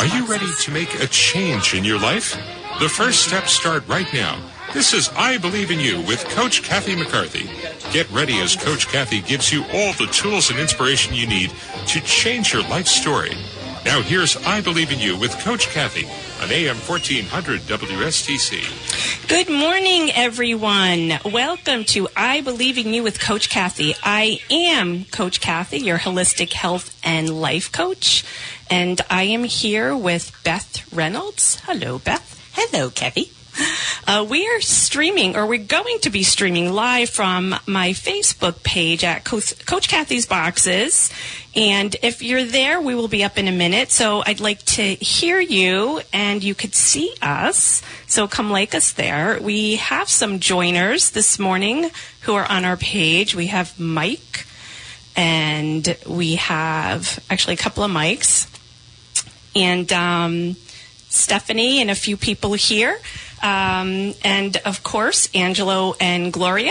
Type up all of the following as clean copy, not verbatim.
Are you ready to make a change in your life? The first steps start right now. This is I Believe in You with Coach Kathy McCarthy. Get ready as Coach Kathy gives you all the tools and inspiration you need to change your life story. Now here's I Believe in You with Coach Kathy on AM 1400 WSTC. Good morning, everyone. Welcome to I Believe in You with Coach Kathy. I am Coach Kathy, your holistic health and life coach, and I am here with Beth Reynolds. Hello, Beth. Hello, Kathy. We are streaming, or we're going to be streaming live from my Facebook page at Coach Kathy's Boxes. And if you're there, we will be up in a minute. So I'd like to hear you, and you could see us. So come like us there. We have some joiners this morning who are on our page. We have Mike, and we have actually a couple of Mikes, and Stephanie and a few people here. And, of course, Angelo and Gloria.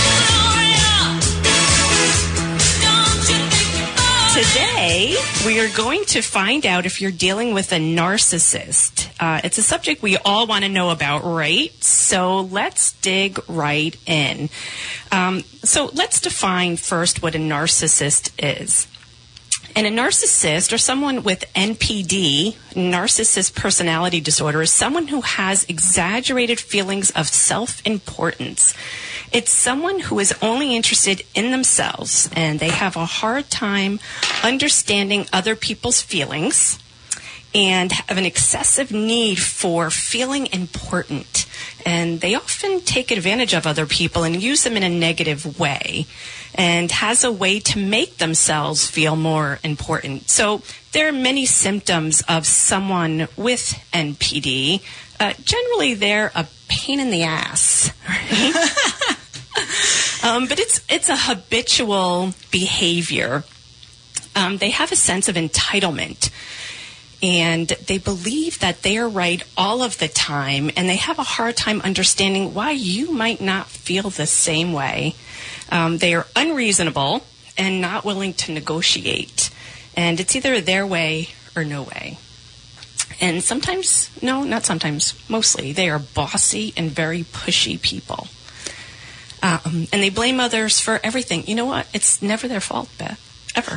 Today, we are going to find out if you're dealing with a narcissist. It's a subject we all want to know about, right? So let's dig right in. So let's define first what a narcissist is. And a narcissist, or someone with NPD, narcissist personality disorder, is someone who has exaggerated feelings of self-importance. It's someone who is only interested in themselves, and they have a hard time understanding other people's feelings and have an excessive need for feeling important. And they often take advantage of other people and use them in a negative way, and has a way to make themselves feel more important. So there are many symptoms of someone with NPD. Generally, they're a pain in the ass, right? But it's a habitual behavior. They have a sense of entitlement, and they believe that they are right all of the time, and they have a hard time understanding why you might not feel the same way. They are unreasonable and not willing to negotiate. And it's either their way or no way. And sometimes, no, not sometimes, mostly, they are bossy and very pushy people. And they blame others for everything. You know what? It's never their fault, Beth. Ever.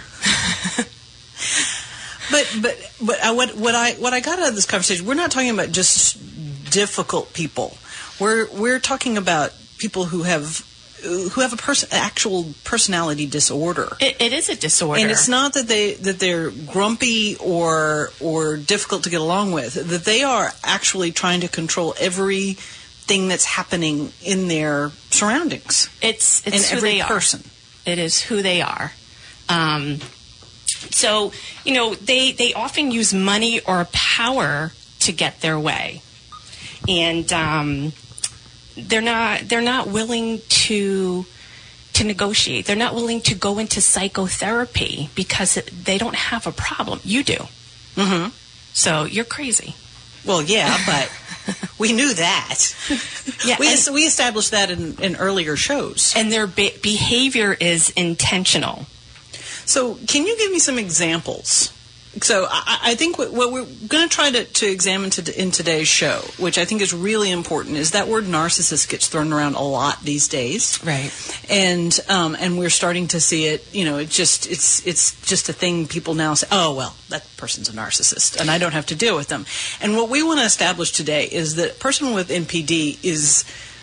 But what I got out of this conversation, we're not talking about just difficult people. We're talking about people who have actual personality disorder. It is a disorder, and it's not that they're grumpy or difficult to get along with. That they are actually trying to control everything that's happening in their surroundings. It's in who every they person. Are. It is who they are. So they often use money or power to get their way, and they're not willing to negotiate. They're not willing to go into psychotherapy because they don't have a problem. You do. Mm-hmm. So you're crazy. Well, yeah, but we knew that. Yeah, we established that in earlier shows. And their behavior is intentional. So can you give me some examples? So I think what we're going to try to examine in today's show, which I think is really important, is that word narcissist gets thrown around a lot these days, right? And we're starting to see it. It's just a thing people now say. Oh well, that person's a narcissist, and I don't have to deal with them. And what we want to establish today is that a person with NPD is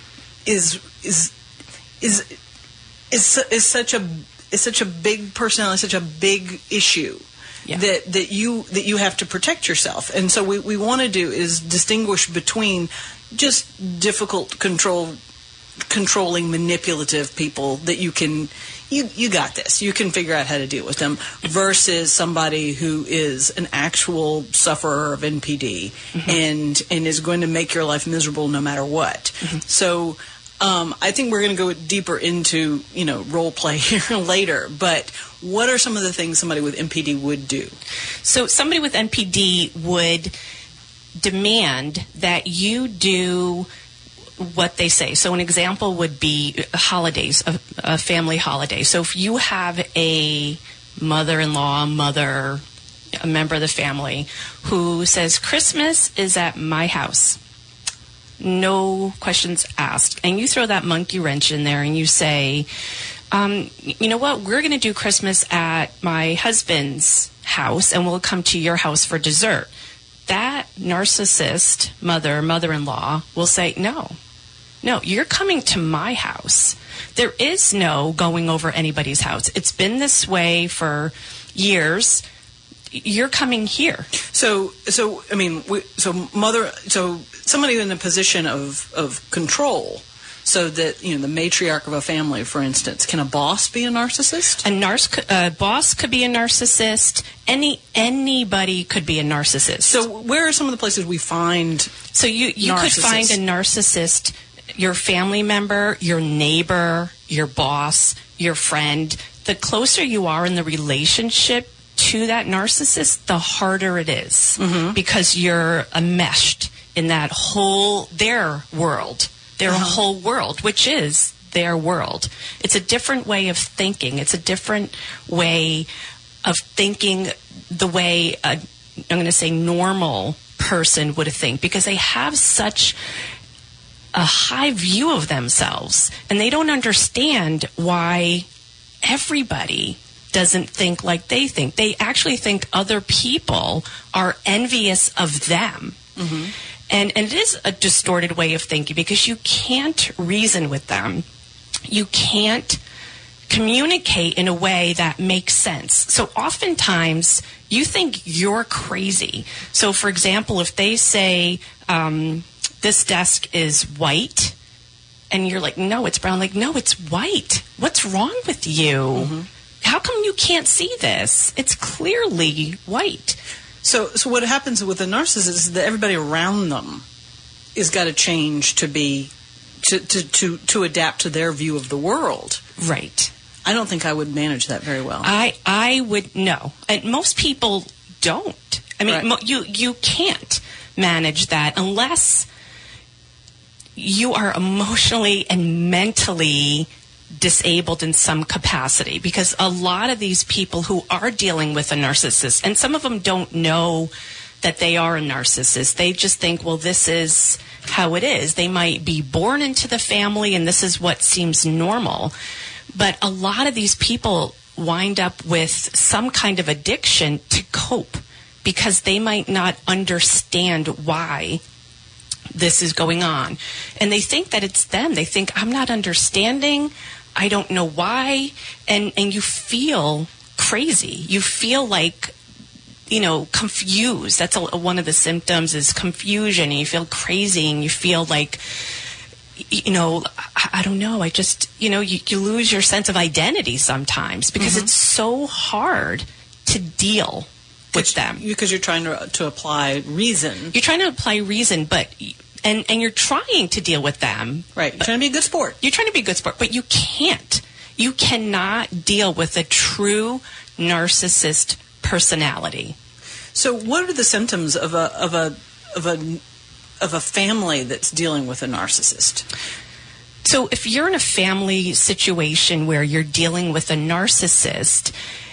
such a big personality, such a big issue. Yeah. That you have to protect yourself. And so we want to do is distinguish between just difficult controlling manipulative people that you got this, you can figure out how to deal with them, versus somebody who is an actual sufferer of NPD, mm-hmm. and is going to make your life miserable no matter what. Mm-hmm. So I think we're going to go deeper into role play here later, but what are some of the things somebody with NPD would do? So somebody with NPD would demand that you do what they say. So an example would be holidays, a family holiday. So if you have a mother-in-law, mother, a member of the family who says, Christmas is at my house. No questions asked. And you throw that monkey wrench in there and you say, you know what, we're going to do Christmas at my husband's house and we'll come to your house for dessert. That narcissist mother-in-law will say, no, you're coming to my house. There is no going over anybody's house. It's been this way for years. You're coming here. So somebody in a position of control, so that, the matriarch of a family, for instance, can a boss be a narcissist? A boss could be a narcissist. Anybody could be a narcissist. So where are some of the places we find? So you could find a narcissist, your family member, your neighbor, your boss, your friend. The closer you are in the relationship to that narcissist, the harder it is, because you're enmeshed in that their world, their whole world, which is their world. It's a different way of thinking. It's a different way of thinking, the way I'm going to say normal person would think, because they have such a high view of themselves, and they don't understand why everybody doesn't think like they think. They actually think other people are envious of them. And it is a distorted way of thinking, because you can't reason with them. You can't communicate in a way that makes sense. So oftentimes you think you're crazy. So for example, if they say, this desk is white, and you're like, no, it's brown. Like, no, it's white. What's wrong with you? How come you can't see this? It's clearly white. So what happens with the narcissist is that everybody around them is got to change to adapt to their view of the world. Right. I don't think I would manage that very well. I would, no. And most people don't. I mean, Right. you can't manage that unless you are emotionally and mentally disabled in some capacity, because a lot of these people who are dealing with a narcissist, and some of them don't know that they are a narcissist, they just think, well, this is how it is. They might be born into the family and this is what seems normal. But a lot of these people wind up with some kind of addiction to cope, because they might not understand why this is going on. And they think that it's them. They think, I'm not understanding. I don't know why. And you feel crazy. You feel like, confused. That's one of the symptoms, is confusion. And you feel crazy, and you feel like, I don't know. I just, you lose your sense of identity sometimes, because it's so hard to deal with them. Because you're trying to apply reason. You're trying to apply reason, but... And you're trying to deal with them. Right. You're trying to be a good sport. You're trying to be a good sport, but you can't. You cannot deal with a true narcissist personality. So what are the symptoms of a family that's dealing with a narcissist? So if you're in a family situation where you're dealing with a narcissist,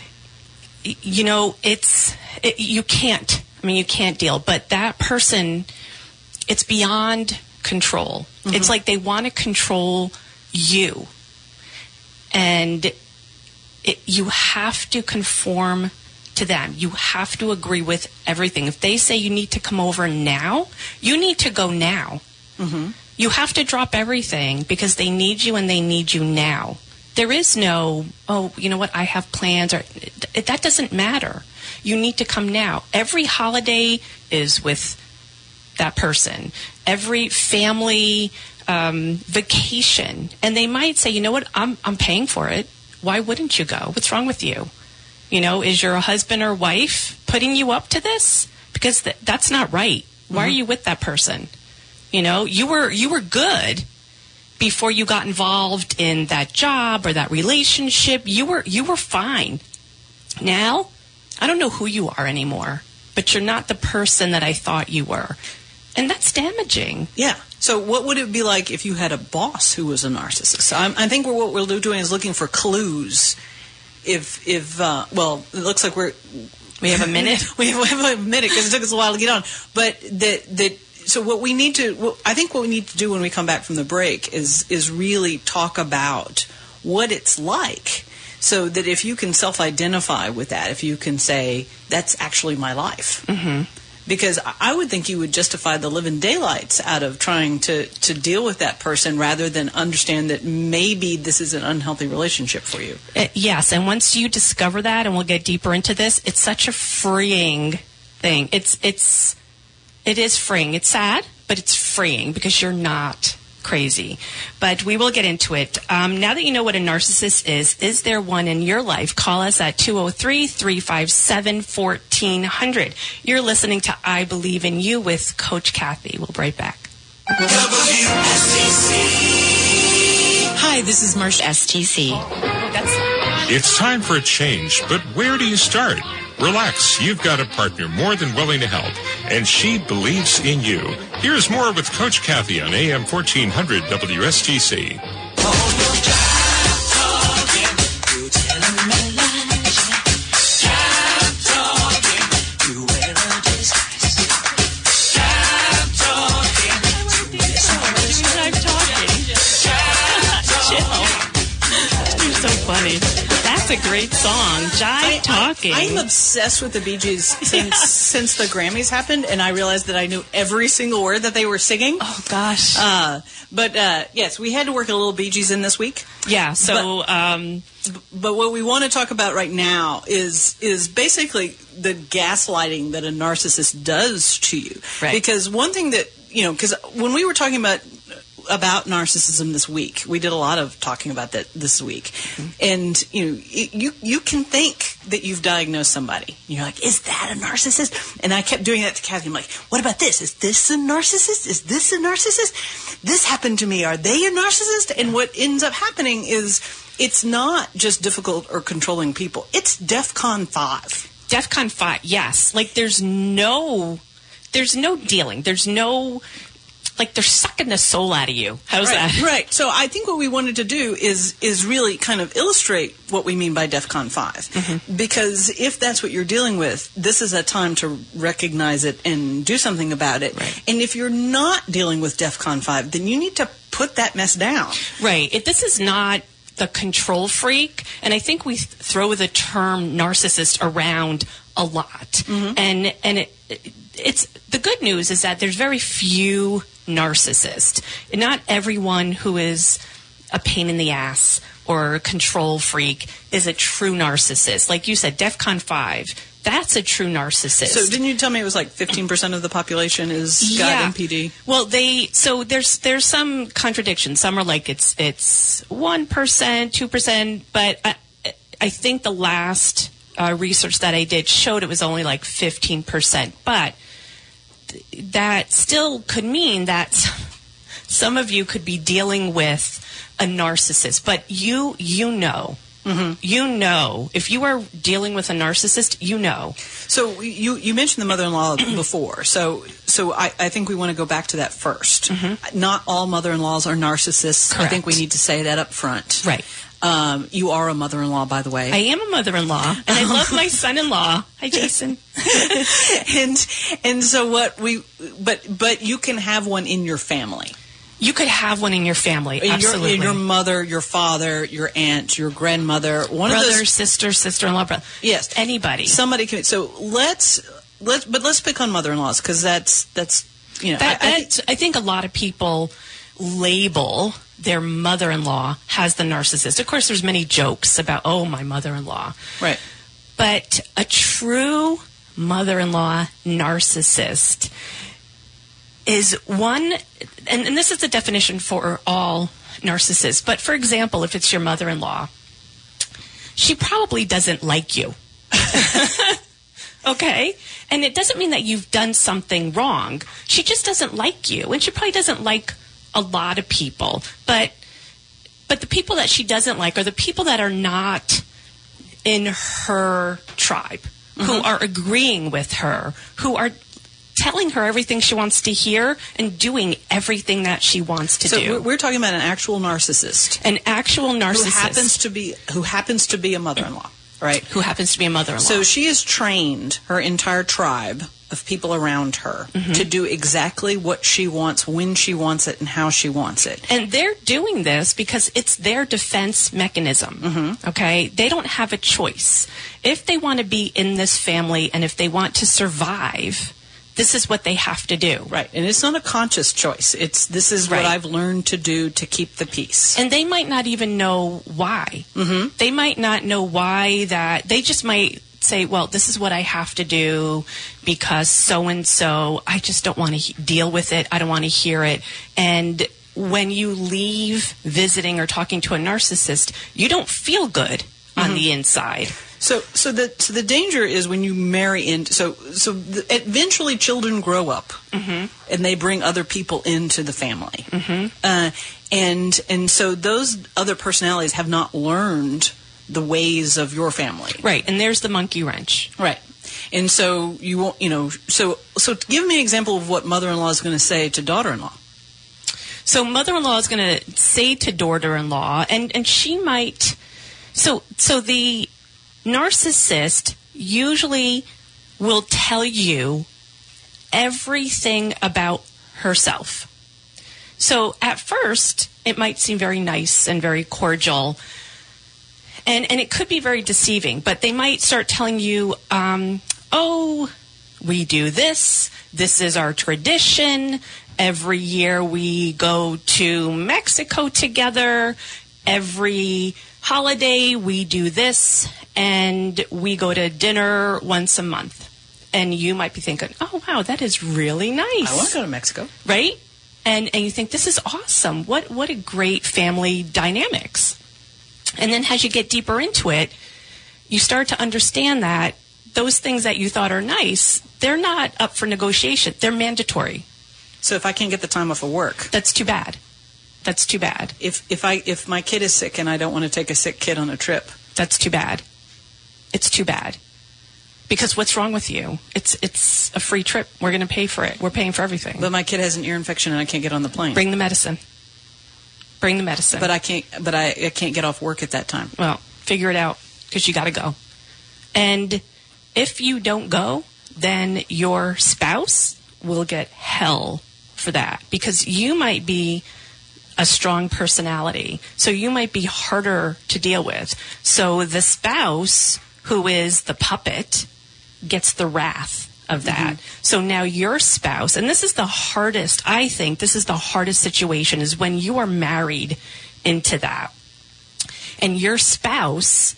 you can't. I mean, you can't deal. But that person... It's beyond control. It's like they want to control you. And you have to conform to them. You have to agree with everything. If they say you need to come over now, you need to go now. You have to drop everything, because they need you and they need you now. There is no, oh, you know what, I have plans. Or that doesn't matter. You need to come now. Every holiday is with that person, every family vacation, and they might say, you know what, I'm paying for it. Why wouldn't you go? What's wrong with you? Is your husband or wife putting you up to this? Because that's not right. Why are you with that person? You were good before you got involved in that job or that relationship. You were fine. Now, I don't know who you are anymore, but you're not the person that I thought you were. And that's damaging. Yeah. So what would it be like if you had a boss who was a narcissist? I think what we're doing is looking for clues. It looks like We have a minute? we have a minute because it took us a while to get on. But so what we need to, I think what we need to do when we come back from the break is really talk about what it's like, so that if you can self-identify with that, if you can say, that's actually my life. Mm-hmm. Because I would think you would justify the living daylights out of trying to deal with that person rather than understand that maybe this is an unhealthy relationship for you. Yes, and once you discover that, and we'll get deeper into this, it's such a freeing thing. It is freeing. It's sad, but it's freeing because you're not crazy. But we will get into it. Now that you know what a narcissist is there one in your life? Call us at 203-357-1400. You're listening to I Believe in You with Coach Kathy. We'll be right back. WSTC. Hi, this is Marsha STC. It's time for a change, but where do you start? Relax, you've got a partner more than willing to help, and she believes in you. Here's more with Coach Kathy on AM 1400 WSTC. You're so funny. That's a great song. Jive Talking. I'm obsessed with the Bee Gees since the Grammys happened, and I realized that I knew every single word that they were singing. Oh, gosh. But yes, we had to work a little Bee Gees in this week. Yeah, so... But what we want to talk about right now is basically the gaslighting that a narcissist does to you. Right. Because one thing that, because when we were talking about narcissism this week, we did a lot of talking about that this week. Mm-hmm. And you can think that you've diagnosed somebody. You're like, is that a narcissist? And I kept doing that to Kathy. I'm like, what about this? Is this a narcissist? Is this a narcissist? This happened to me. Are they a narcissist? And what ends up happening is it's not just difficult or controlling people. It's DEFCON 5. DEFCON 5, yes. Like there's no dealing. There's no... Like they're sucking the soul out of you. How's that? Right. So I think what we wanted to do is really kind of illustrate what we mean by DEFCON 5. Mm-hmm. Because if that's what you're dealing with, this is a time to recognize it and do something about it. Right. And if you're not dealing with DEFCON 5, then you need to put that mess down. Right. If this is not the control freak, and I think we throw the term narcissist around a lot. Mm-hmm. And it's the good news is that there's very few narcissists. Not everyone who is a pain in the ass or a control freak is a true narcissist. Like you said, DEFCON 5, that's a true narcissist. So didn't you tell me it was like 15% of the population is got MPD? Well, there's some contradictions. Some are like it's 1%, 2%, but I think the last research that I did showed it was only like 15%. But that still could mean that some of you could be dealing with a narcissist. But you know. Mm-hmm. You know. If you are dealing with a narcissist, you know. So you mentioned the mother-in-law before. So I think we want to go back to that first. Mm-hmm. Not all mother-in-laws are narcissists. Correct. I think we need to say that up front. Right. You are a mother-in-law, by the way. I am a mother-in-law, and I love my son-in-law. Hi, Jason. and so but you can have one in your family. You could have one in your family, absolutely. Your mother, your father, your aunt, your grandmother, brother, sister, sister-in-law, brother. Yes, anybody. Somebody can. So let's pick on mother-in-laws because that's I think a lot of people label their mother-in-law as the narcissist. Of course, there's many jokes about, oh, my mother-in-law. Right. But a true mother-in-law narcissist is one, and this is the definition for all narcissists, but for example, if it's your mother-in-law, she probably doesn't like you. Okay? And it doesn't mean that you've done something wrong. She just doesn't like you, and she probably doesn't like a lot of people, but the people that she doesn't like are the people that are not in her tribe, mm-hmm. who are agreeing with her, who are telling her everything she wants to hear and doing evering that she wants to do. So we're talking about an actual narcissist. An actual narcissist who happens to be a mother-in-law. right? Who happens to be a mother-in-law. So she has trained her entire tribe of people around her to do exactly what she wants, when she wants it, and how she wants it. And they're doing this because it's their defense mechanism, okay? They don't have a choice. If they want to be in this family and if they want to survive, this is what they have to do. Right. And it's not a conscious choice. This is what I've learned to do to keep the peace. And they might not even know why. They might not know why that. They just might say, well, this is what I have to do because so-and-so, I just don't want to deal with it. I don't want to hear it. And when you leave visiting or talking to a narcissist, you don't feel good on the inside. So the danger is when you marry into, eventually children grow up and they bring other people into the family. And so those other personalities have not learned the ways of your family. Right. And there's the monkey wrench. Right. And so you won't, so give me an example of what mother-in-law is going to say to daughter-in-law. So mother-in-law is going to say to daughter-in-law, and she might, so the narcissist usually will tell you everything about herself. So at first, it might seem very nice and very cordial, and it could be very deceiving, but they might start telling you, oh, we do this is our tradition, every year we go to Mexico together, every holiday we do this, and we go to dinner once a month. And you might be thinking, oh, wow, that is really nice. I want to go to Mexico. Right? And you think, this is awesome. What a great family dynamics. And then as you get deeper into it, you start to understand that those things that you thought are nice, they're not up for negotiation. They're mandatory. So if I can't get the time off of work, that's too bad. That's too bad. If my kid is sick and I don't want to take a sick kid on a trip, that's too bad. It's too bad. Because what's wrong with you? It's a free trip. We're going to pay for it. We're paying for everything. But my kid has an ear infection and I can't get on the plane. Bring the medicine. Bring the medicine. But I can't. But I can't get off work at that time. Well, figure it out because you got to go. And if you don't go, then your spouse will get hell for that because you might be a strong personality. So you might be harder to deal with. So the spouse, who is the puppet, gets the wrath of that. So now your spouse, and this is the hardest, I think, this is the hardest situation, is when you are married into that. And your spouse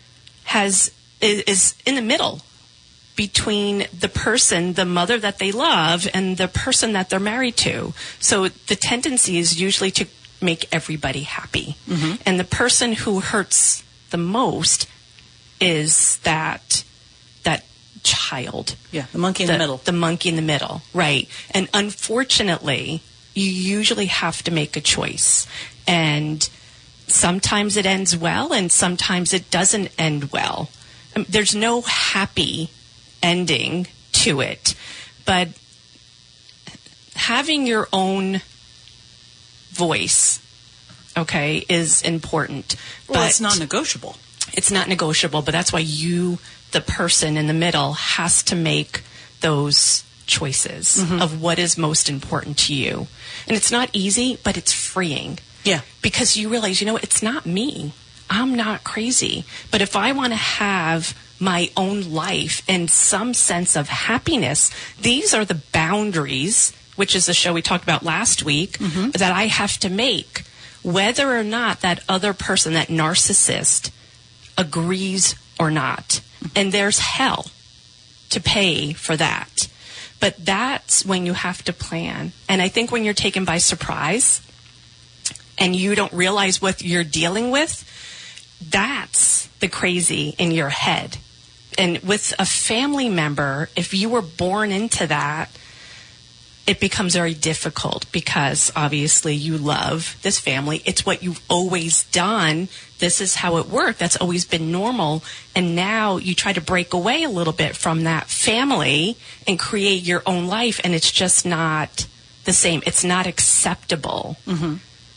is in the middle between the person, the mother that they love, and the person that they're married to. So the tendency is usually to make everybody happy. And the person who hurts the most is that child. Yeah, the monkey in the middle. The monkey in the middle, right. And unfortunately, you usually have to make a choice. And sometimes it ends well, and sometimes it doesn't end well. There's no happy ending to it. But having your own voice, okay, is important. Well, but it's not negotiable. It's not negotiable, but that's why you, the person in the middle, has to make those choices of what is most important to you. And it's not easy, but it's freeing. Yeah. Because you realize, it's not me. I'm not crazy. But if I want to have my own life and some sense of happiness, these are the boundaries, which is the show we talked about last week, that I have to make. Whether or not that other person, that narcissist, agrees or not. And there's hell to pay for that. But that's when you have to plan. And I think when you're taken by surprise and you don't realize what you're dealing with, that's the crazy in your head. And with a family member, if you were born into that, it becomes very difficult because obviously you love this family. It's what you've always done. This is how it worked. That's always been normal. And now you try to break away a little bit from that family and create your own life. And it's just not the same. It's not acceptable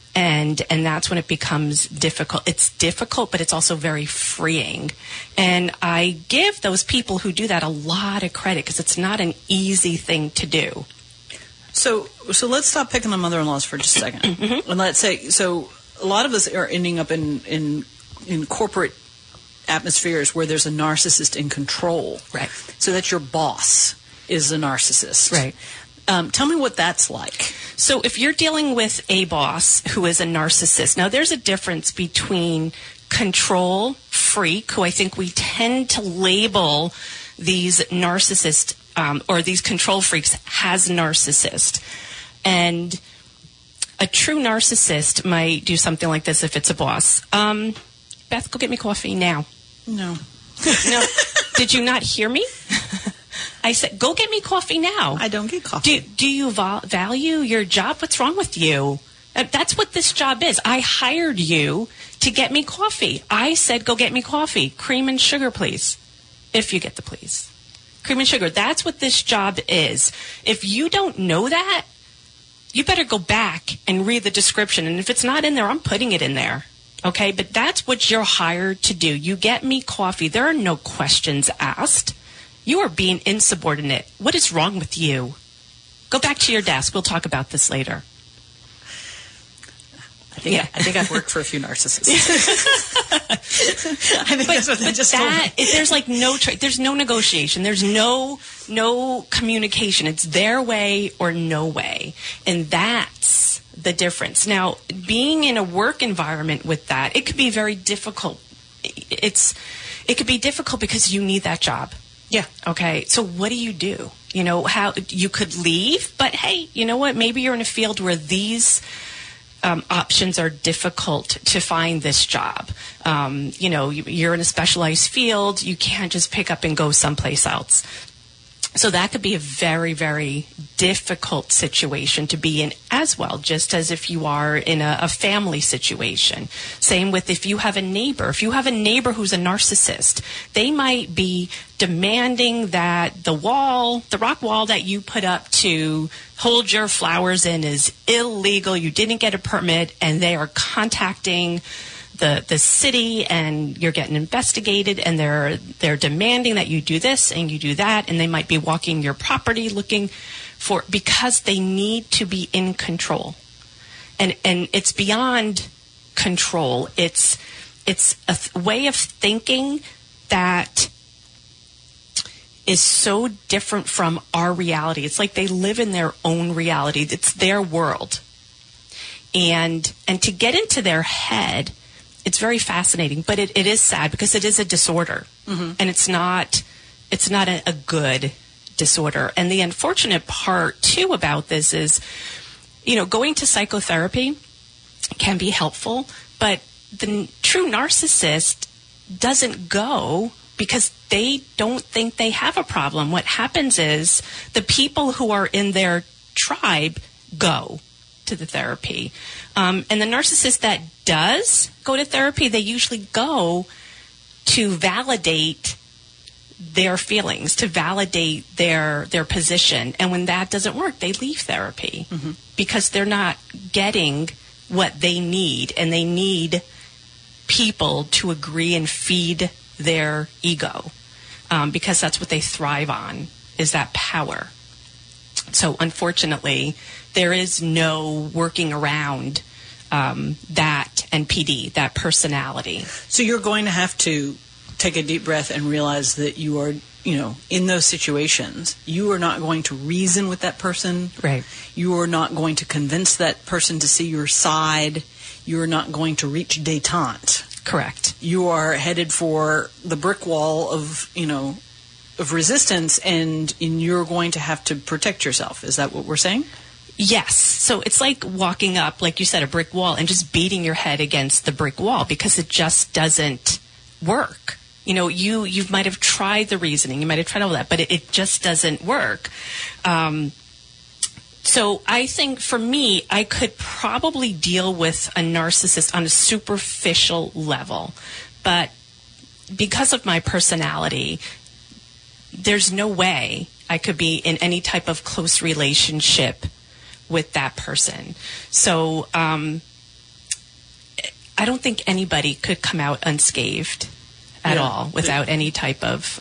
And that's when it becomes difficult. It's difficult, but it's also very freeing. And I give those people who do that a lot of credit because it's not an easy thing to do. So let's stop picking on mother-in-laws for just a second. Mm-hmm. And let's say, so a lot of us are ending up in corporate atmospheres where there's a narcissist in control. Right. So that your boss is a narcissist. Right. Tell me what that's like. So if you're dealing with a boss who is a narcissist, now there's a difference between control freak, who I think we tend to label these narcissists or these control freaks as narcissist. And a true narcissist might do something like this if it's a boss. Beth, go get me coffee now. No. No. Did you not hear me? I said, go get me coffee now. I don't get coffee. Do you value your job? What's wrong with you? That's what this job is. I hired you to get me coffee. I said, go get me coffee. Cream and sugar, please. If you get the please. Cream and sugar. That's what this job is. If you don't know that, you better go back and read the description. And if it's not in there, I'm putting it in there. Okay? But that's what you're hired to do. You get me coffee. There are no questions asked. You are being insubordinate. What is wrong with you? Go back to your desk. We'll talk about this later. I think I've worked for a few narcissists. I think that's what they just told me. There's like there's no negotiation. There's no communication. It's their way or no way. And that's the difference. Now, being in a work environment with that, it could be very difficult. It could be difficult because you need that job. Yeah. Okay. So what do? You know, how you could leave, but hey, you know what? Maybe you're in a field where these options are difficult to find this job. You know, you're in a specialized field. You can't just pick up and go someplace else. So that could be a very, very difficult situation to be in as well, just as if you are in a family situation. Same with if you have a neighbor. If you have a neighbor who's a narcissist, they might be demanding that the rock wall that you put up to hold your flowers in is illegal. You didn't get a permit, and they are contacting the city, and you're getting investigated, and they're demanding that you do this and you do that, and they might be walking your property looking for, because they need to be in control. And it's beyond control. It's a way of thinking that is so different from our reality. It's like they live in their own reality. It's their world. And to get into their head, it's very fascinating, but it is sad because it is a disorder, mm-hmm. and it's not a good disorder. And the unfortunate part too about this is, you know, going to psychotherapy can be helpful, but the true narcissist doesn't go because they don't think they have a problem. What happens is the people who are in their tribe go to the therapy. And the narcissist that does go to therapy, they usually go to validate their feelings, to validate their position. And when that doesn't work, they leave therapy, mm-hmm. because they're not getting what they need, and they need people to agree and feed their ego, because that's what they thrive on, is that power. So unfortunately, there is no working around that NPD, that personality. So you're going to have to take a deep breath and realize that you are, you know, in those situations, you are not going to reason with that person. Right. You are not going to convince that person to see your side. You are not going to reach détente. Correct. You are headed for the brick wall of, you know, of resistance, and you're going to have to protect yourself. Is that what we're saying? Yes. So it's like walking up, like you said, a brick wall and just beating your head against the brick wall because it just doesn't work. You know, you might have tried the reasoning, you might have tried all that, but it just doesn't work. So I think for me, I could probably deal with a narcissist on a superficial level, but because of my personality, there's no way I could be in any type of close relationship with that person. So I don't think anybody could come out unscathed at all without any type of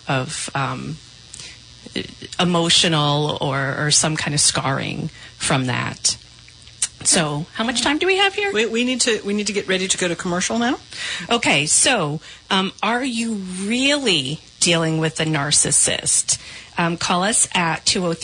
emotional or some kind of scarring from that. So, how much time do we have here? We need to get ready to go to commercial now. Okay, so are you really dealing with a narcissist? Call us at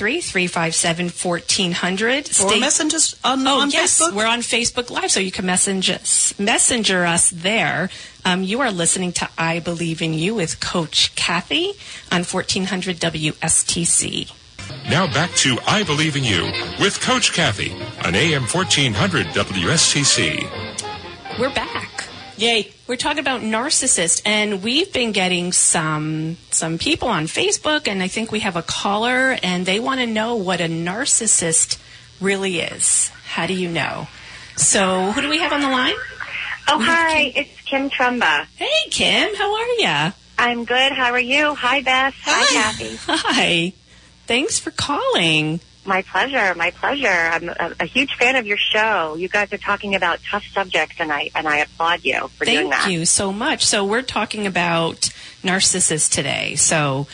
203-357-1400. Or message us on yes, Facebook. We're on Facebook Live, so you can messenger us there. You are listening to I Believe in You with Coach Kathy on 1400 WSTC. Now back to I Believe in You with Coach Kathy on AM 1400 WSTC. We're back. Yay. We're talking about narcissists, and we've been getting some people on Facebook, and I think we have a caller, and they want to know what a narcissist really is. How do you know? So who do we have on the line? Oh, hi. It's Kim Trumba. Hey, Kim. How are ya? I'm good. How are you? Hi, Beth. Hi, Kathy. Hi. Thanks for calling. My pleasure. My pleasure. I'm a huge fan of your show. You guys are talking about tough subjects, and I applaud you for doing that. Thank you so much. So we're talking about narcissists today. So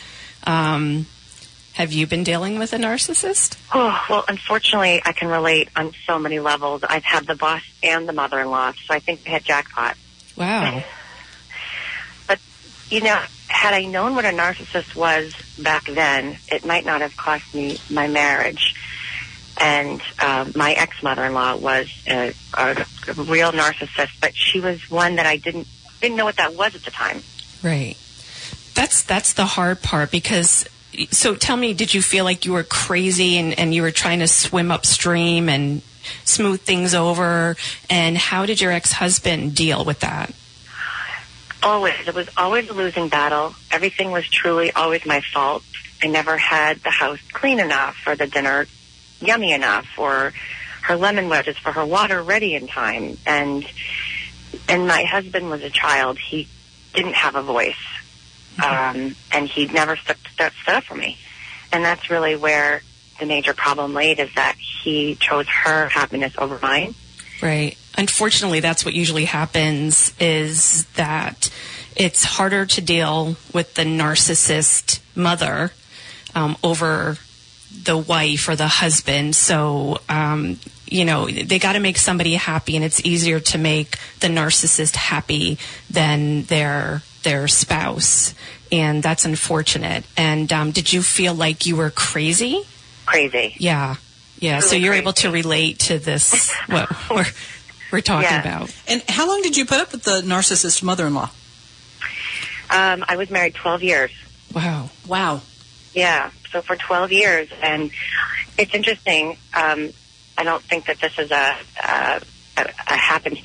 have you been dealing with a narcissist? Oh, well, unfortunately, I can relate on so many levels. I've had the boss and the mother-in-law, so I think I had jackpot. Wow. But, had I known what a narcissist was back then, it might not have cost me my marriage. And my ex-mother-in-law was a real narcissist, but she was one that I didn't know what that was at the time. Right. That's the hard part, because, so tell me, did you feel like you were crazy and you were trying to swim upstream and smooth things over? And how did your ex-husband deal with that? Always. It was always a losing battle. Everything was truly always my fault. I never had the house clean enough, or the dinner yummy enough, or her lemon wedges for her water ready in time. And my husband was a child. He didn't have a voice. And he never stood up for me. And that's really where the major problem laid, is that he chose her happiness over mine. Right. Unfortunately, that's what usually happens, is that it's harder to deal with the narcissist mother over the wife or the husband. So, they got to make somebody happy, and it's easier to make the narcissist happy than their spouse. And that's unfortunate. And did you feel like you were crazy? Crazy. Yeah. Yeah, really so you're crazy. able to relate to this, what we're talking about. And how long did you put up with the narcissist mother-in-law? I was married 12 years. Wow. Yeah, so for 12 years. And it's interesting. I don't think that this is a happenstance